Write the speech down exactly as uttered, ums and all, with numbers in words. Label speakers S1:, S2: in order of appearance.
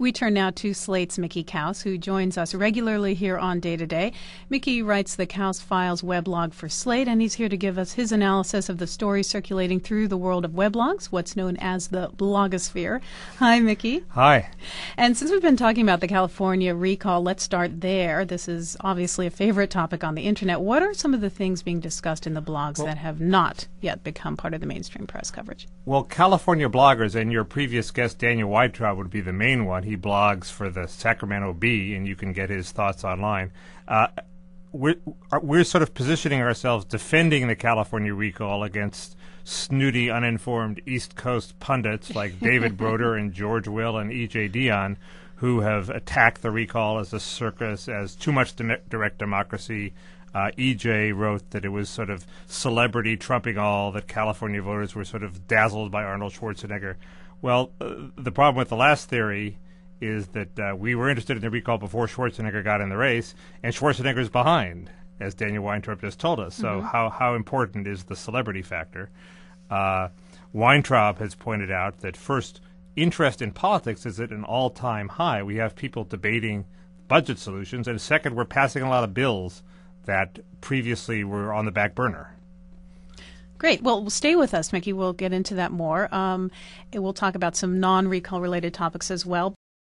S1: We turn now to Slate's Mickey Kaus, who joins us regularly here on Day to Day. Mickey writes the Kaus Files weblog for Slate, and he's here to give us his analysis of the stories circulating through the world of weblogs, what's known as the blogosphere. Hi, Mickey.
S2: Hi.
S1: And since we've been talking about the California recall, let's start there. This is obviously a favorite topic on the Internet. What are some of the things being discussed in the blogs well, that have not yet become part of the mainstream press coverage?
S2: Well, California bloggers, and your previous guest, Daniel Weintraub, would be the main one. He blogs for the Sacramento Bee, and you can get his thoughts online. Uh, we're, we're sort of positioning ourselves, defending the California recall against snooty, uninformed East Coast pundits like David Broder and George Will and E J Dionne, who have attacked the recall as a circus, as too much di- direct democracy. Uh, E J wrote that it was sort of celebrity trumping all, that California voters were sort of dazzled by Arnold Schwarzenegger. Well, uh, the problem with the last theory is that uh, we were interested in the recall before Schwarzenegger got in the race, and Schwarzenegger's behind, as Daniel Weintraub just told us. So mm-hmm. how, how important is the celebrity factor? Uh, Weintraub has pointed out that first, interest in politics is at an all-time high. We have people debating budget solutions, and second, we're passing a lot of bills that previously were on the back burner.
S1: Great. Well, stay with us, Mickey. We'll get into that more. Um, we'll talk about some non-recall related topics as well.